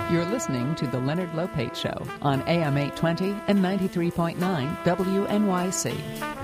You're listening to The Leonard Lopate Show on AM 820 and 93.9 WNYC.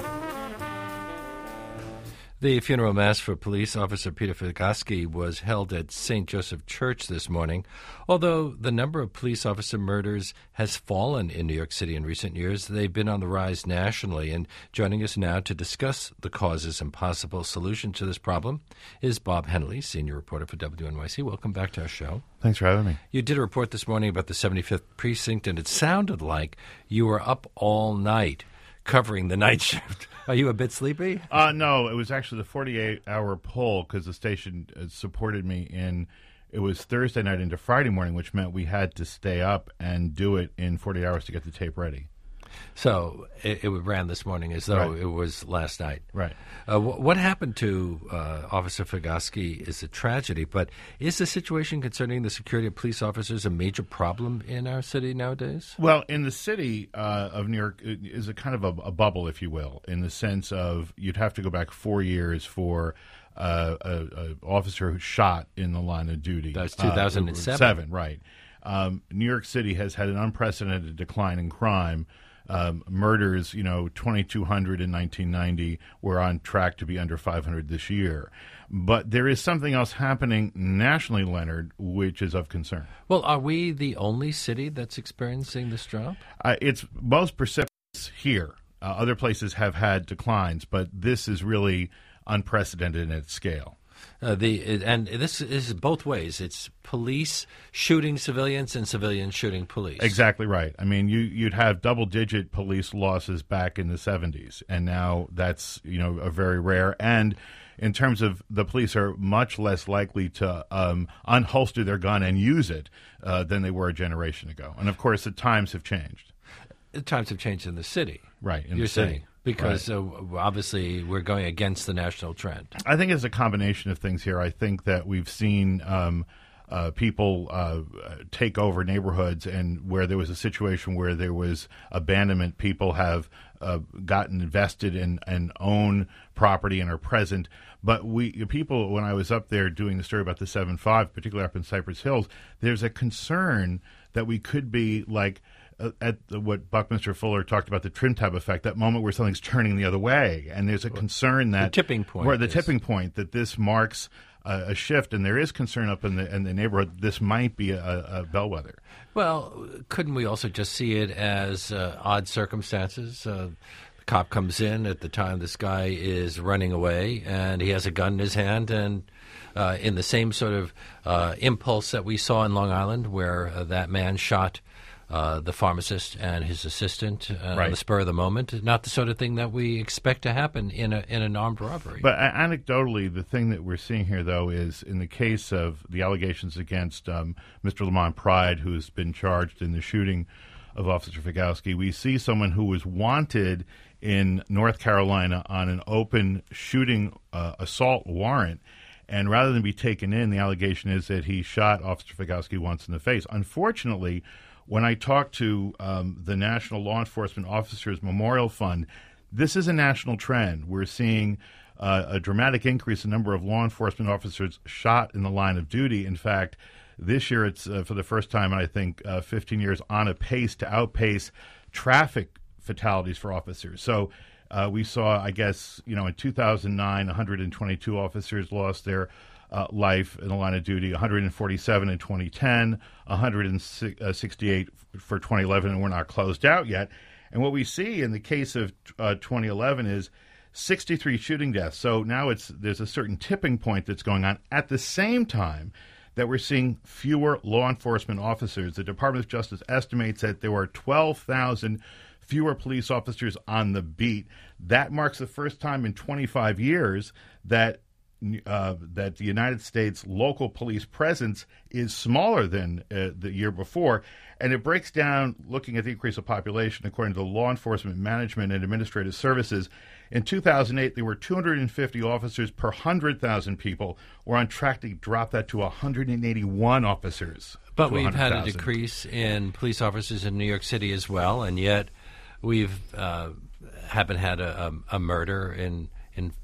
The funeral mass for police officer Peter Figoski was held at St. Joseph Church this morning. Although the number of police officer murders has fallen in New York City in recent years, they've been on the rise nationally. And joining us now to discuss the causes and possible solutions to this problem is Bob Henley, senior reporter for WNYC. Welcome back to our show. Thanks for having me. You did a report this morning about the 75th Precinct, and it sounded like you were up all night covering the night shift. Are you a bit sleepy? No, it was actually the 48-hour poll because the station supported me in. It was Thursday night into Friday morning, which meant we had to stay up and do it in 48 hours to get the tape ready. So it ran this morning as though it was last night. Right. What happened to Officer Figoski is a tragedy, but is the situation concerning the security of police officers a major problem in our city nowadays? Well, in the city of New York is a kind of a bubble, if you will, in the sense of you'd have to go back 4 years for an officer who shot in the line of duty. That's 2007. 7, right. New York City has had an unprecedented decline in crime. Murders, 2,200 in 1990. We're on track to be under 500 this year. But there is something else happening nationally, Leonard, which is of concern. Well, are we the only city that's experiencing this drop? It's most precipitous here. Other places have had declines, but this is really unprecedented in its scale. And this is both ways. It's police shooting civilians and civilians shooting police. Exactly right. I mean, you'd have double-digit police losses back in the 70s, and now that's a very rare. And in terms of the police are much less likely to unholster their gun and use it than they were a generation ago. And of course, the times have changed. The times have changed in the city, right? You're saying. Because obviously we're going against the national trend. I think it's a combination of things here. I think that we've seen people take over neighborhoods, and where there was a situation where there was abandonment, people have gotten invested and own property and are present. But people, when I was up there doing the story about the 7.5, particularly up in Cypress Hills, there's a concern that we could be like at what Buckminster Fuller talked about, the trim tab effect, that moment where something's turning the other way. And there's a concern that the tipping point, tipping point, that this marks a shift, and there is concern up in the neighborhood. This might be a bellwether. Well, couldn't we also just see it as odd circumstances? The cop comes in at the time this guy is running away, and he has a gun in his hand, and in the same sort of impulse that we saw in Long Island, where that man shot the pharmacist and his assistant on the spur of the moment. Not the sort of thing that we expect to happen in an armed robbery. But anecdotally, the thing that we're seeing here, though, is in the case of the allegations against Mr. Lamont Pride, who's been charged in the shooting of Officer Figoski, we see someone who was wanted in North Carolina on an open shooting assault warrant. And rather than be taken in, the allegation is that he shot Officer Figoski once in the face. Unfortunately, when I talked to the National Law Enforcement Officers Memorial Fund, this is a national trend. We're seeing a dramatic increase in the number of law enforcement officers shot in the line of duty. In fact, this year it's for the first time in, I think, 15 years, on a pace to outpace traffic fatalities for officers. So we saw, I guess, in 2009, 122 officers lost their life in the line of duty, 147 in 2010, 168 for 2011, and we're not closed out yet. And what we see in the case of 2011 is 63 shooting deaths. So now there's a certain tipping point that's going on at the same time that we're seeing fewer law enforcement officers. The Department of Justice estimates that there were 12,000 fewer police officers on the beat. That marks the first time in 25 years that the United States local police presence is smaller than the year before. And it breaks down, looking at the increase of population, according to the Law Enforcement Management and Administrative Services. In 2008, there were 250 officers per 100,000 people. We're on track to drop that to 181 officers. But we've had a decrease in police officers in New York City as well, and yet we've haven't had a murder in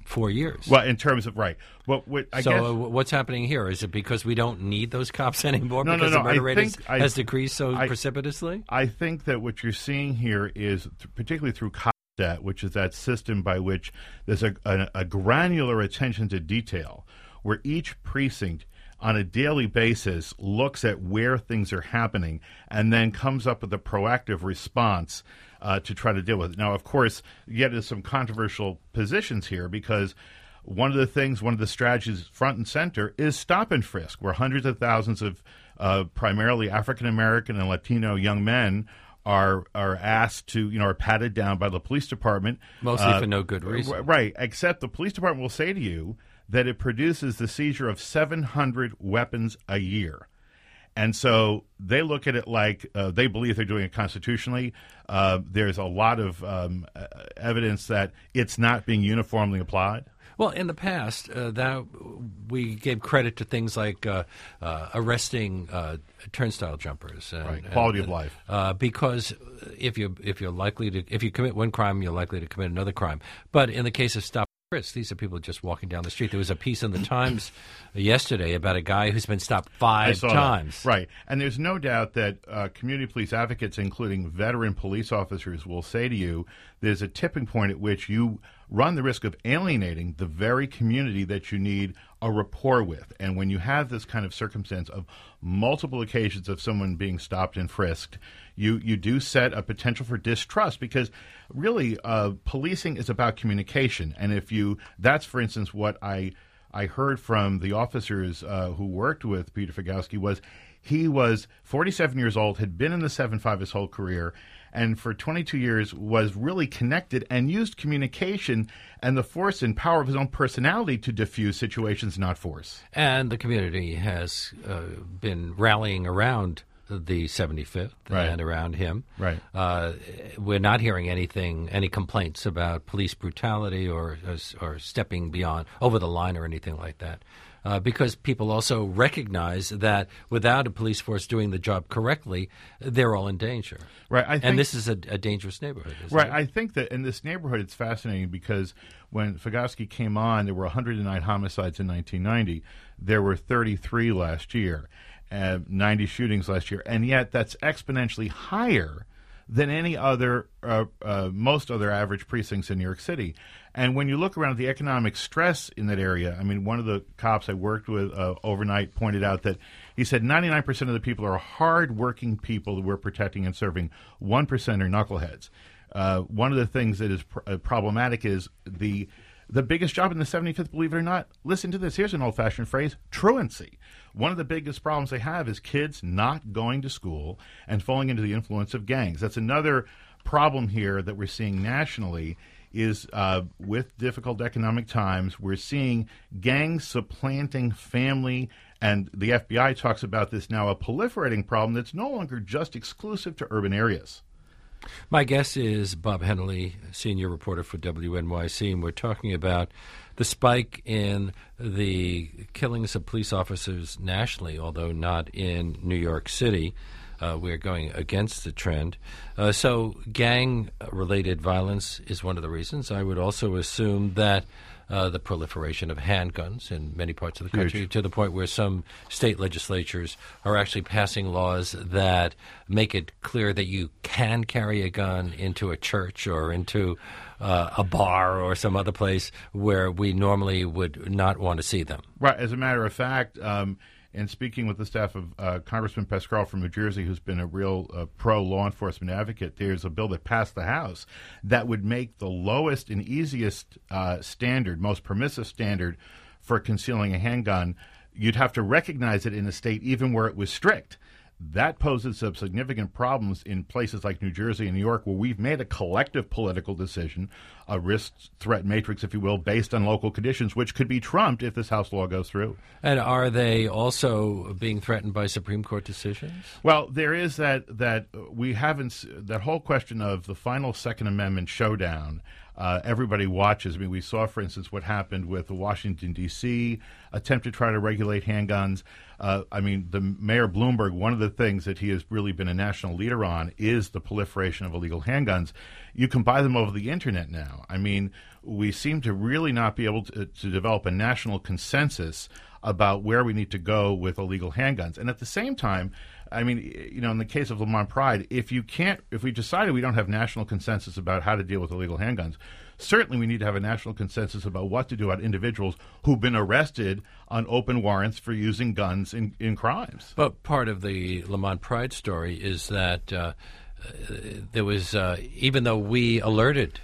4 years. Well, in terms of right. Well, I guess what's happening here? Is it because we don't need those cops anymore? No, because no. the murder rate has decreased so precipitously? I think that what you're seeing here is, particularly through COPSTAT, which is that system by which there's a granular attention to detail, where each precinct on a daily basis looks at where things are happening and then comes up with a proactive response to try to deal with it. Now, of course, you get into some controversial positions here because one of the strategies front and center is stop and frisk, where hundreds of thousands of primarily African-American and Latino young men are asked to, are patted down by the police department. Mostly for no good reason. Right, except the police department will say to you that it produces the seizure of 700 weapons a year. And so they look at it like they believe they're doing it constitutionally. There's a lot of evidence that it's not being uniformly applied. Well, in the past, that we gave credit to things like arresting turnstile jumpers, and quality of life, because if you commit one crime, you're likely to commit another crime. But in the case of stop. These are people just walking down the street. There was a piece in the Times yesterday about a guy who's been stopped 5 times. That. Right. And there's no doubt that community police advocates, including veteran police officers, will say to you there's a tipping point at which you run the risk of alienating the very community that you need a rapport with. And when you have this kind of circumstance of multiple occasions of someone being stopped and frisked, you do set a potential for distrust, because really policing is about communication. And that's, for instance, what I heard from the officers who worked with Peter Figowski was he was 47 years old, had been in the 7.5 his whole career, and for 22 years was really connected and used communication and the force and power of his own personality to diffuse situations, not force. And the community has been rallying around the 75th and around him. Right. We're not hearing any complaints about police brutality or stepping beyond over the line or anything like that. Because people also recognize that without a police force doing the job correctly, they're all in danger. Right. And this is a dangerous neighborhood. Right. It? I think that in this neighborhood, it's fascinating because when Figowski came on, there were 109 homicides in 1990. There were 33 last year, 90 shootings last year, and yet that's exponentially higher than any other, most other average precincts in New York City. And when you look around at the economic stress in that area, I mean, one of the cops I worked with overnight pointed out that he said 99% of the people are hard-working people that we're protecting and serving. 1% are knuckleheads. One of the things that is problematic is the biggest job in the 75th, believe it or not, listen to this, here's an old-fashioned phrase, truancy. One of the biggest problems they have is kids not going to school and falling into the influence of gangs. That's another problem here that we're seeing nationally is with difficult economic times, we're seeing gangs supplanting family, and the FBI talks about this now, a proliferating problem that's no longer just exclusive to urban areas. My guest is Bob Hennelly, senior reporter for WNYC, and we're talking about the spike in the killings of police officers nationally, although not in New York City. We're going against the trend. So gang-related violence is one of the reasons. I would also assume that the proliferation of handguns in many parts of the country, to the point where some state legislatures are actually passing laws that make it clear that you can carry a gun into a church or into a bar or some other place where we normally would not want to see them. Right. As a matter of fact, and speaking with the staff of Congressman Pascrell from New Jersey, who's been a real pro-law enforcement advocate, there's a bill that passed the House that would make the lowest and easiest standard, most permissive standard for concealing a handgun, you'd have to recognize it in a state even where it was strict. That poses some significant problems in places like New Jersey and New York, where we've made a collective political decision, a risk-threat matrix, if you will, based on local conditions, which could be trumped if this House law goes through. And are they also being threatened by Supreme Court decisions? Well, there is that we haven't, that whole question of the final Second Amendment showdown everybody watches. I mean, we saw, for instance, what happened with the Washington, D.C. attempt to try to regulate handguns. I mean, the Mayor Bloomberg, one of the things that he has really been a national leader on is the proliferation of illegal handguns. You can buy them over the Internet now. I mean, we seem to really not be able to develop a national consensus about where we need to go with illegal handguns. And at the same time, I mean, you know, in the case of Lamont Pride, if we decided we don't have national consensus about how to deal with illegal handguns, certainly we need to have a national consensus about what to do about individuals who've been arrested on open warrants for using guns in crimes. But part of the Lamont Pride story is that there was, even though we alerted,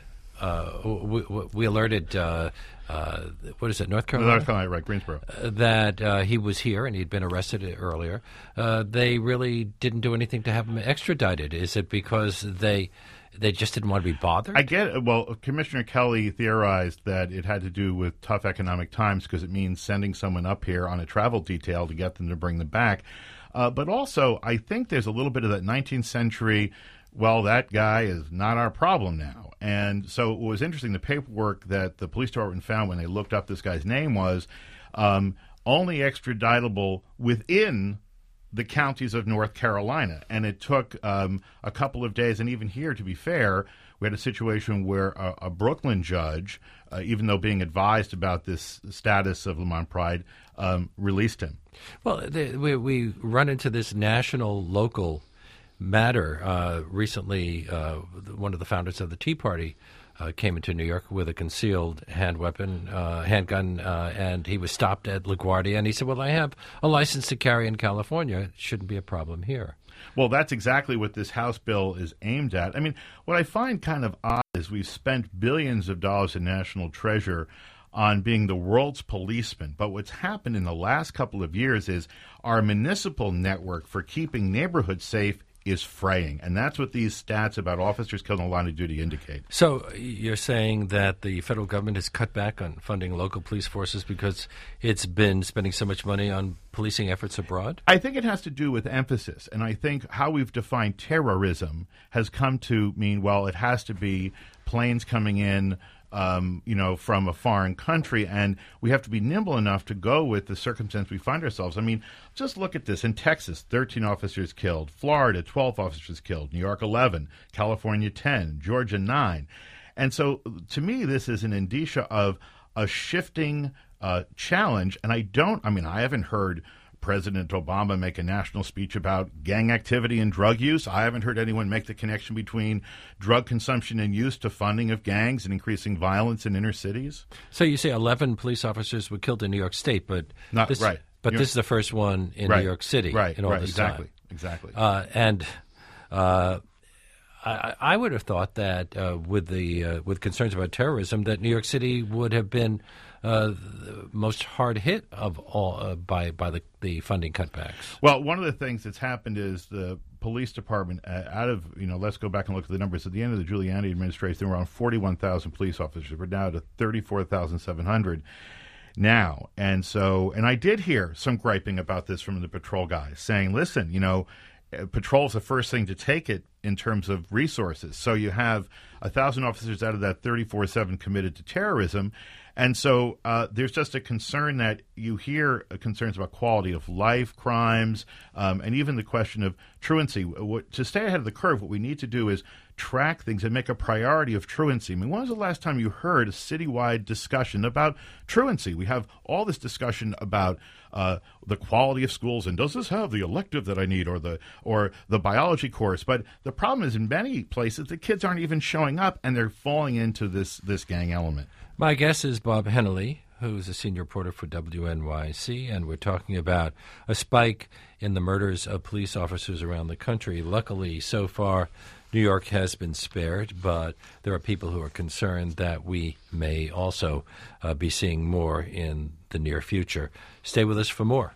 what is it, North Carolina? North Carolina, right, Greensboro. That he was here and he'd been arrested earlier. They really didn't do anything to have him extradited. Is it because they just didn't want to be bothered? I get it. Well, Commissioner Kelly theorized that it had to do with tough economic times because it means sending someone up here on a travel detail to get them to bring them back. But also, I think there's a little bit of that 19th century, well, that guy is not our problem now. And so it was interesting, the paperwork that the police department found when they looked up this guy's name was only extraditable within the counties of North Carolina. And it took a couple of days, and even here, to be fair, we had a situation where a Brooklyn judge, even though being advised about this status of Lamont Pride, released him. Well, we run into this national-local matter. Recently, one of the founders of the Tea Party came into New York with a concealed handgun, and he was stopped at LaGuardia, and he said, well, I have a license to carry in California. It shouldn't be a problem here. Well, that's exactly what this House bill is aimed at. I mean, what I find kind of odd is we've spent billions of dollars in national treasure on being the world's policeman. But what's happened in the last couple of years is our municipal network for keeping neighborhoods safe is fraying. And that's what these stats about officers killed in the line of duty indicate. So you're saying that the federal government has cut back on funding local police forces because it's been spending so much money on policing efforts abroad? I think it has to do with emphasis. And I think how we've defined terrorism has come to mean, well, it has to be planes coming in from a foreign country, and we have to be nimble enough to go with the circumstance we find ourselves. I mean, just look at this. In Texas, 13 officers killed. Florida, 12 officers killed. New York, 11. California, 10. Georgia, 9. And so, to me, this is an indicia of a shifting challenge, and I haven't heard President Obama make a national speech about gang activity and drug use. I haven't heard anyone make the connection between drug consumption and use to funding of gangs and increasing violence in inner cities. So you say 11 police officers were killed in New York State, but this is the first one in New York City in all this time. Exactly. I would have thought that with concerns about terrorism, that New York City would have been the most hard hit of all by the funding cutbacks. Well, one of the things that's happened is the police department, let's go back and look at the numbers. At the end of the Giuliani administration, there were around 41,000 police officers. We're now to 34,700 now. And I did hear some griping about this from the patrol guys saying, listen, patrol's the first thing to take it in terms of resources. So you have 1,000 officers out of that 34,700 committed to terrorism. And so there's just a concern that you hear concerns about quality of life crimes and even the question of truancy. To stay ahead of the curve, what we need to do is track things and make a priority of truancy. I mean, when was the last time you heard a citywide discussion about truancy? We have all this discussion about the quality of schools and does this have the elective that I need or the biology course? But the problem is in many places the kids aren't even showing up and they're falling into this gang element. My guest is Bob Hennelly, who's a senior reporter for WNYC, and we're talking about a spike in the murders of police officers around the country. Luckily, so far, New York has been spared, but there are people who are concerned that we may also be seeing more in the near future. Stay with us for more.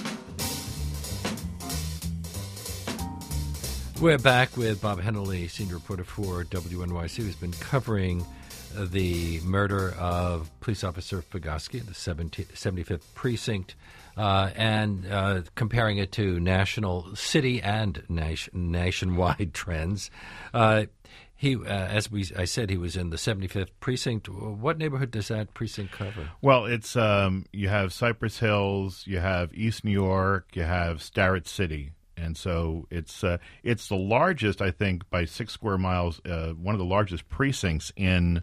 We're back with Bob Hennelly, senior reporter for WNYC, who's been covering the murder of police officer Figoski, the 75th Precinct, and comparing it to national, city, and nationwide trends. He, I said, he was in the 75th precinct. What neighborhood does that precinct cover? Well, it's you have Cypress Hills, you have East New York, you have Starrett City, and so it's the largest, I think, by 6 square miles. One of the largest precincts in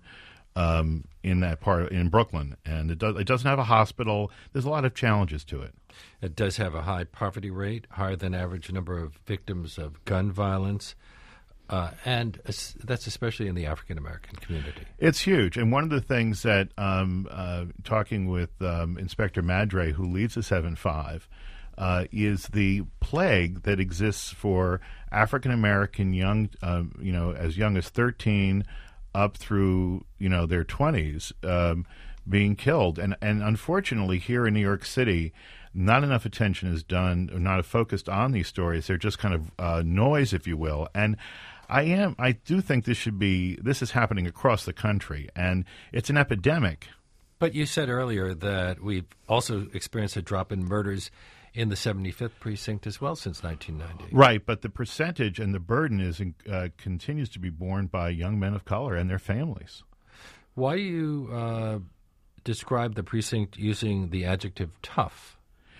that part in Brooklyn, and it doesn't have a hospital. There's a lot of challenges to it. It does have a high poverty rate, higher than average number of victims of gun violence. And that's especially in the African-American community. It's huge. And one of the things that, talking with Inspector Madre, who leads the 7-5, is the plague that exists for African-American young, as young as 13 up through, their 20s, being killed. And unfortunately, here in New York City, not enough attention is done, or not focused on these stories. They're just kind of noise, if you will. And I do think this is happening across the country, and it's an epidemic. But you said earlier that we've also experienced a drop in murders in the 75th precinct as well since 1990. Right, but the percentage and the burden continues to be borne by young men of color and their families. Why do you describe the precinct using the adjective tough?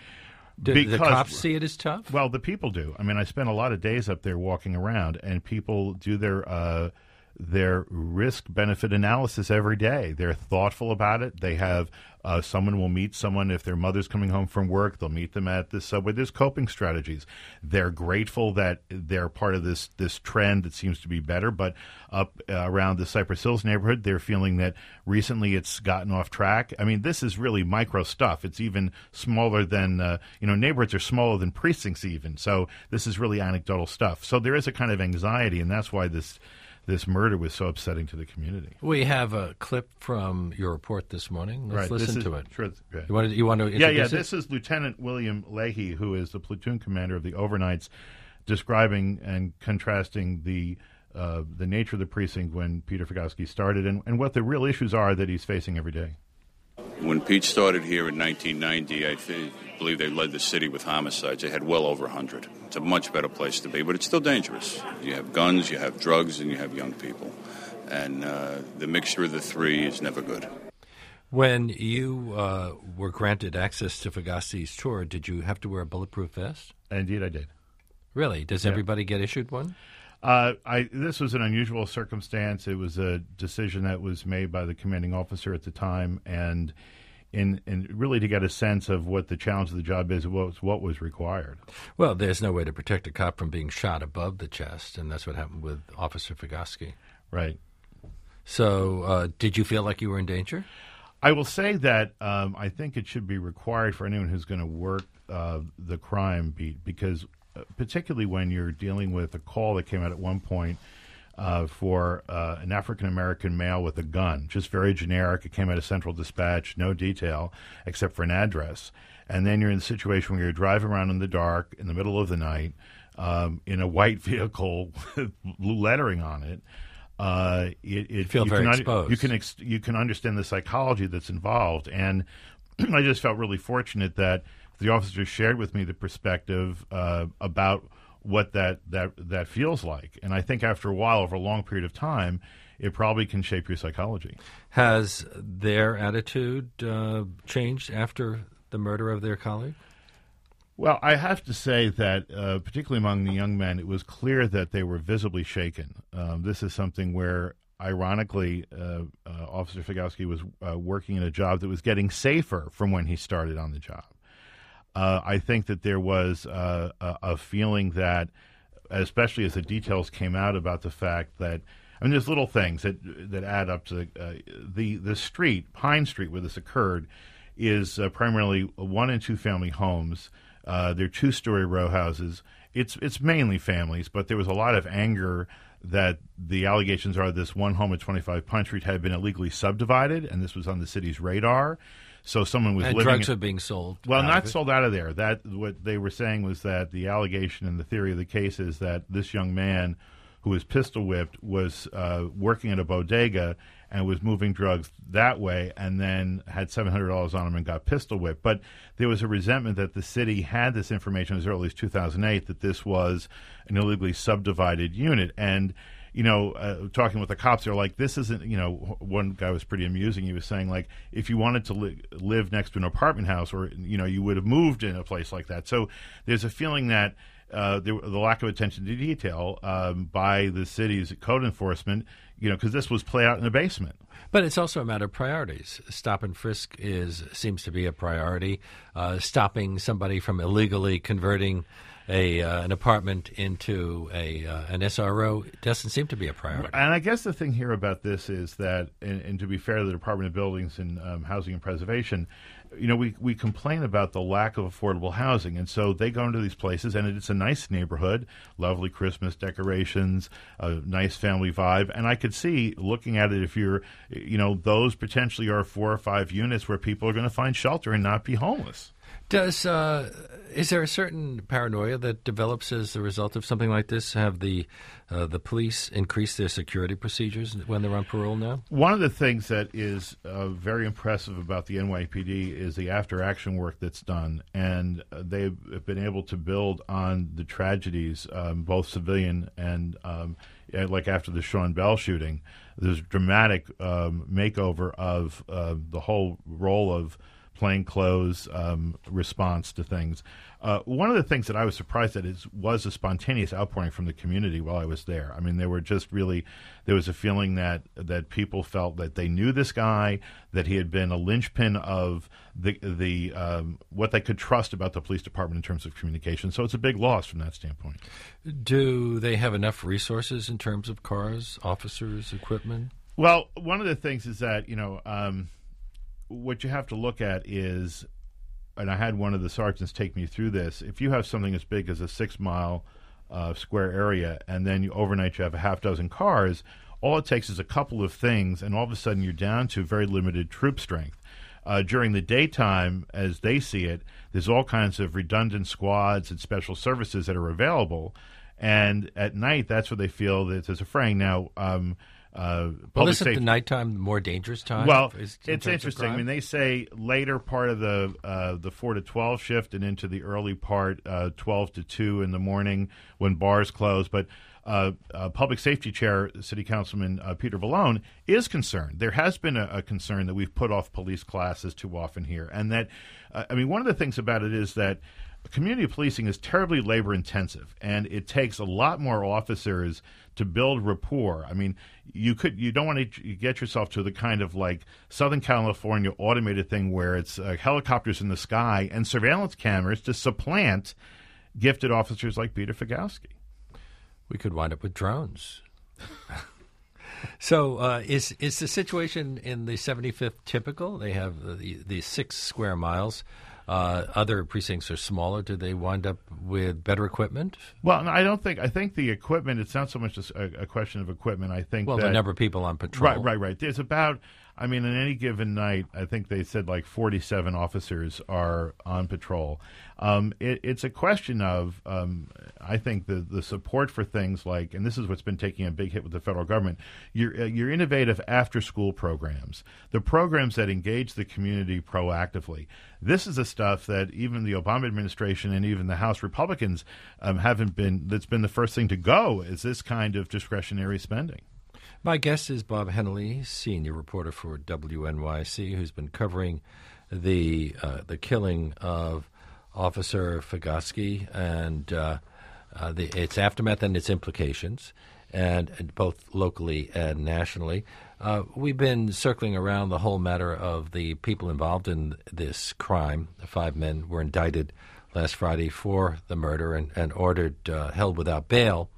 Do the cops see it as tough? Well, the people do. I mean, I spent a lot of days up there walking around, and people do their risk-benefit analysis every day. They're thoughtful about it. They have someone will meet someone if their mother's coming home from work. They'll meet them at the subway. There's coping strategies. They're grateful that they're part of this trend that seems to be better. But up around the Cypress Hills neighborhood, they're feeling that recently it's gotten off track. I mean, this is really micro stuff. It's even smaller than neighborhoods are smaller than precincts even. So this is really anecdotal stuff. So there is a kind of anxiety, and that's why this murder was so upsetting to the community. We have a clip from your report this morning. Let's listen to it. Sure, you want to introduce it? This is Lieutenant William Leahy, who is the platoon commander of the overnights, describing and contrasting the nature of the precinct when Peter Figoski started and what the real issues are that he's facing every day. When Pete started here in 1990, I believe they led the city with homicides. They had well over 100. It's a much better place to be, but it's still dangerous. You have guns, you have drugs, and you have young people. And the mixture of the three is never good. When you were granted access to Figoski's tour, did you have to wear a bulletproof vest? Indeed, I did. Really? Does everybody get issued one? This was an unusual circumstance. It was a decision that was made by the commanding officer at the time, and in really to get a sense of what the challenge of the job is, what was required. Well, there's no way to protect a cop from being shot above the chest, and that's what happened with Officer Figoski. Right. So did you feel like you were in danger? I will say that I think it should be required for anyone who's going to work the crime beat, because particularly when you're dealing with a call that came out at one point for an African-American male with a gun, just very generic. It came out of Central Dispatch, no detail except for an address. And then you're in a situation where you're driving around in the dark in the middle of the night in a white vehicle with blue lettering on it. You feel very exposed. You can understand the psychology that's involved. And I just felt really fortunate that the officers shared with me the perspective about what that feels like. And I think after a while, over a long period of time, it probably can shape your psychology. Has their attitude changed after the murder of their colleague? Well, I have to say that, particularly among the young men, it was clear that they were visibly shaken. This is something where, ironically, Officer Figoski was working in a job that was getting safer from when he started on the job. I think that there was a feeling that, especially as the details came out about the fact that, I mean, there's little things that add up to the street, Pine Street, where this occurred, is primarily 1- and 2-family homes. They're 2-story row houses. It's mainly families, but there was a lot of anger that the allegations are this one home at 25 Pine Street had been illegally subdivided, and this was on the city's radar. So someone was living. Drugs are being sold. Well, not sold out of there. That what they were saying was that the allegation and the theory of the case is that this young man, who was pistol whipped, was working at a bodega and was moving drugs that way, and then had $700 on him and got pistol whipped. But there was a resentment that the city had this information as early as 2008 that this was an illegally subdivided unit, and talking with the cops, they're like, this isn't, one guy was pretty amusing. He was saying, like, if you wanted to live next to an apartment house or, you would have moved in a place like that. So there's a feeling that the lack of attention to detail by the city's code enforcement, because this was played out in the basement. But it's also a matter of priorities. Stop and frisk seems to be a priority. Stopping somebody from illegally converting an apartment into an SRO doesn't seem to be a priority. And I guess the thing here about this is that, and to be fair to the Department of Buildings and Housing and Preservation, we complain about the lack of affordable housing, and so they go into these places, and it's a nice neighborhood, lovely Christmas decorations, a nice family vibe, and I could see, looking at it, if you're, those potentially are 4 or 5 units where people are going to find shelter and not be homeless. Is there a certain paranoia that develops as a result of something like this? Have the police increased their security procedures when they're on parole now? One of the things that is very impressive about the NYPD is the after-action work that's done, and they've been able to build on the tragedies, both civilian and like after the Sean Bell shooting. There's a dramatic makeover of the whole role of plainclothes response to things. One of the things that I was surprised at was a spontaneous outpouring from the community while I was there. I mean, there was a feeling that people felt that they knew this guy, that he had been a linchpin of the what they could trust about the police department in terms of communication. So it's a big loss from that standpoint. Do they have enough resources in terms of cars, officers, equipment? Well, one of the things is that, what you have to look at is, and I had one of the sergeants take me through this, if you have something as big as a 6-mile square area and then overnight you have a half dozen cars, all it takes is a couple of things and all of a sudden you're down to very limited troop strength. During the daytime, as they see it, there's all kinds of redundant squads and special services that are available, and at night that's where they feel that there's a fraying. Now, isn't the nighttime the more dangerous time? Well, it's interesting. I mean, they say later part of the 4 to 12 shift and into the early part, 12 to 2 in the morning when bars close. But Public Safety Chair, City Councilman Peter Vallone, is concerned. There has been a concern that we've put off police classes too often here. And that, one of the things about it is that community policing is terribly labor intensive, and it takes a lot more officers to build rapport. I mean, you don't want to get yourself to the kind of like Southern California automated thing where it's helicopters in the sky and surveillance cameras to supplant gifted officers like Peter Figowski. We could wind up with drones. So is the situation in the 75th typical? They have the 6 square miles. Other precincts are smaller. Do they wind up with better equipment? Well, no, I don't think. I think the equipment, it's not so much a question of equipment. I think the number of people on patrol. Right. There's about, on any given night, I think they said like 47 officers are on patrol. It's a question of, I think, the support for things like, and this is what's been taking a big hit with the federal government, your innovative after-school programs, the programs that engage the community proactively. This is the stuff that even the Obama administration and even the House Republicans that's been the first thing to go, is this kind of discretionary spending. My guest is Bob Hennelly, senior reporter for WNYC, who's been covering the killing of Officer Figowski and its aftermath and its implications, and both locally and nationally. We've been circling around the whole matter of the people involved in this crime. The 5 men were indicted last Friday for the murder and ordered held without bail.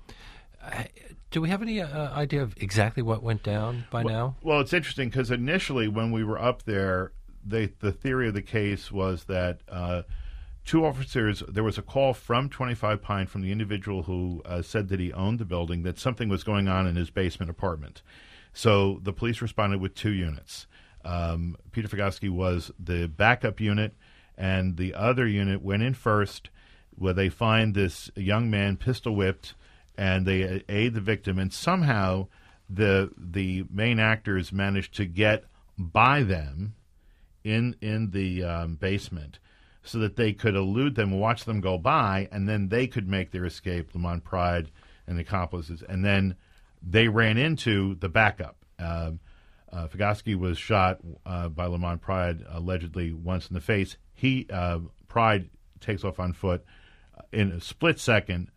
Do we have any idea of exactly what went down by now? Well, it's interesting because initially when we were up there, the theory of the case was that 2 officers, there was a call from 25 Pine from the individual who said that he owned the building, that something was going on in his basement apartment. So the police responded with 2 units. Peter Figowski was the backup unit, and the other unit went in first, where they find this young man pistol whipped, and they aid the victim. And somehow the main actors managed to get by them in the basement, so that they could elude them, watch them go by, and then they could make their escape, Lamont Pride and the accomplices. And then they ran into the backup. Figoski was shot by Lamont Pride allegedly once in the face. Pride takes off on foot. In a split second,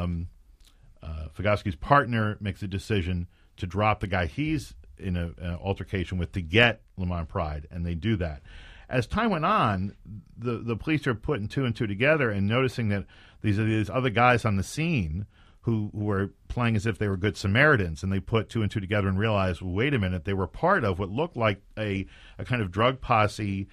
Figoski's partner makes a decision to drop the guy he's in an altercation with to get Lamont Pride, and they do that. As time went on, the police are putting two and two together and noticing that these other guys on the scene who were playing as if they were good Samaritans, and they put two and two together and realized, well, wait a minute, they were part of what looked like a kind of drug posse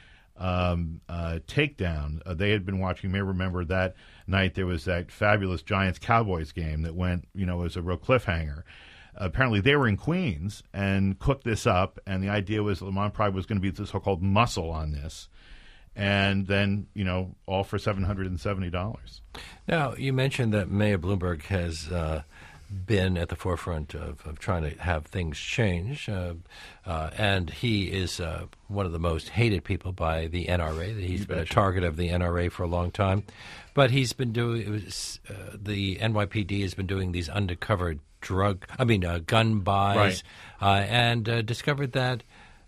takedown. They had been watching, you may remember that night there was that fabulous Giants-Cowboys game that went, as a real cliffhanger. Apparently they were in Queens and cooked this up, and the idea was Lamont Pride was going to be the so-called muscle on this. And then, all for $770. Now, you mentioned that Mayor Bloomberg has been at the forefront of trying to have things change, and he is one of the most hated people by the NRA. He's been a target of the NRA for a long time. But he's been doing the NYPD has been doing these undercover gun buys, and discovered that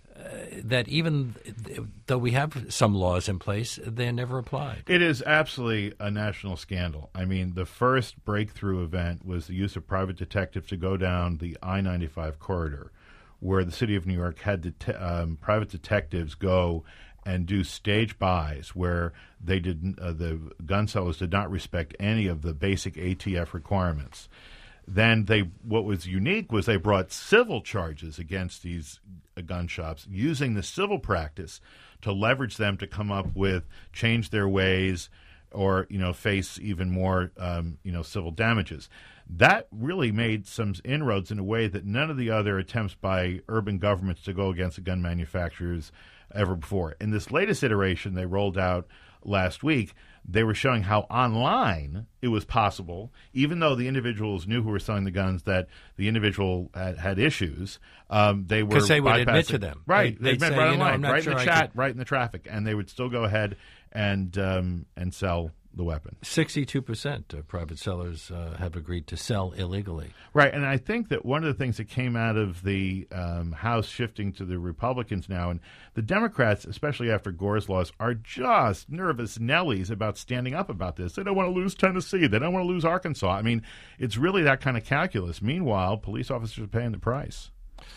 even though we have some laws in place, they're never applied. It is absolutely a national scandal. I mean, the first breakthrough event was the use of private detectives to go down the I-95 corridor, where the city of New York had private detectives go and do stage buys where they didn't. The gun sellers did not respect any of the basic ATF requirements. Then what was unique was they brought civil charges against these gun shops, using the civil practice to leverage them to come up with change their ways or face even more civil damages. That really made some inroads in a way that none of the other attempts by urban governments to go against the gun manufacturers ever before. In this latest iteration they rolled out last week, they were showing how online it was possible, even though the individuals knew who were selling the guns, that the individual had issues. They were because they would admit to them, right? They'd admit right online, right sure in the chat, right in the traffic, and they would still go ahead and sell the weapon. 62% of private sellers have agreed to sell illegally. Right, and I think that one of the things that came out of the House shifting to the Republicans now, and the Democrats, especially after Gore's loss, are just nervous Nellies about standing up about this. They don't want to lose Tennessee. They don't want to lose Arkansas. I mean, it's really that kind of calculus. Meanwhile, police officers are paying the price.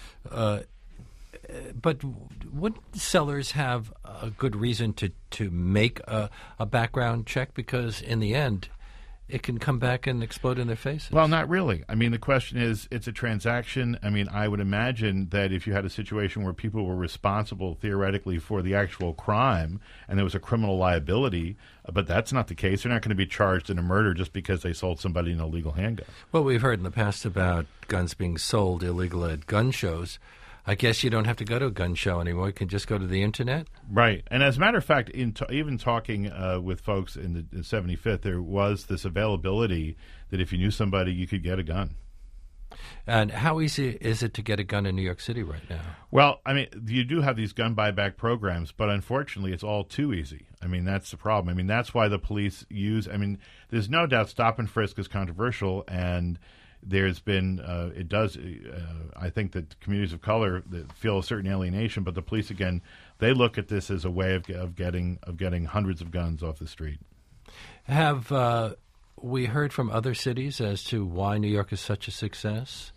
But would sellers have a good reason to make a background check? Because in the end, it can come back and explode in their faces. Well, not really. I mean, the question is, it's a transaction. I mean, I would imagine that if you had a situation where people were responsible theoretically for the actual crime and there was a criminal liability, but that's not the case. They're not going to be charged in a murder just because they sold somebody an illegal handgun. Well, we've heard in the past about guns being sold illegal at gun shows. I guess you don't have to go to a gun show anymore. You can just go to the Internet. Right. And as a matter of fact, even talking with folks in the 75th, there was this availability that if you knew somebody, you could get a gun. And how easy is it to get a gun in New York City right now? Well, I mean, you do have these gun buyback programs, but unfortunately, it's all too easy. I mean, that's the problem. I mean, that's why the police there's no doubt stop and frisk is controversial, and there's been I think that communities of color that feel a certain alienation, but the police, again, they look at this as a way of getting hundreds of guns off the street. Have we heard from other cities as to why New York is such a success?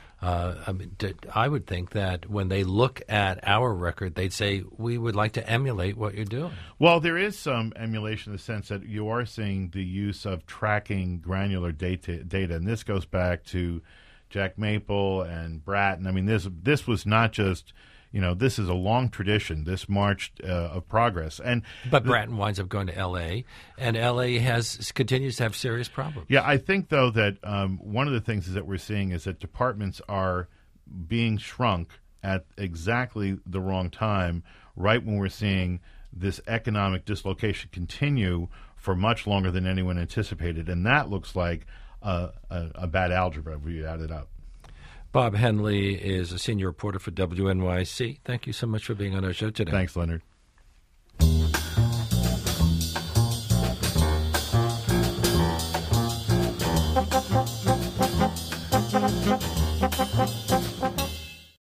I would think that when they look at our record, they'd say, we would like to emulate what you're doing. Well, there is some emulation in the sense that you are seeing the use of tracking granular data, and this goes back to Jack Maple and Bratton. I mean, this was not just... this is a long tradition, this march of progress. But Bratton winds up going to L.A., and L.A. continues to have serious problems. Yeah, I think, though, that one of the things that we're seeing is that departments are being shrunk at exactly the wrong time, right when we're seeing this economic dislocation continue for much longer than anyone anticipated. And that looks like a bad algebra if you add it up. Bob Henley is a senior reporter for WNYC. Thank you so much for being on our show today. Thanks, Leonard.